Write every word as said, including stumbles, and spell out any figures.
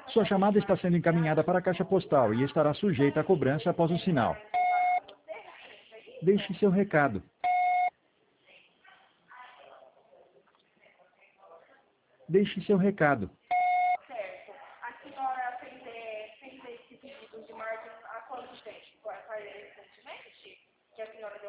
Sua chamada está sendo encaminhada para a caixa postal e estará sujeita a cobrança após o sinal. Deixe seu recado. Deixe seu recado.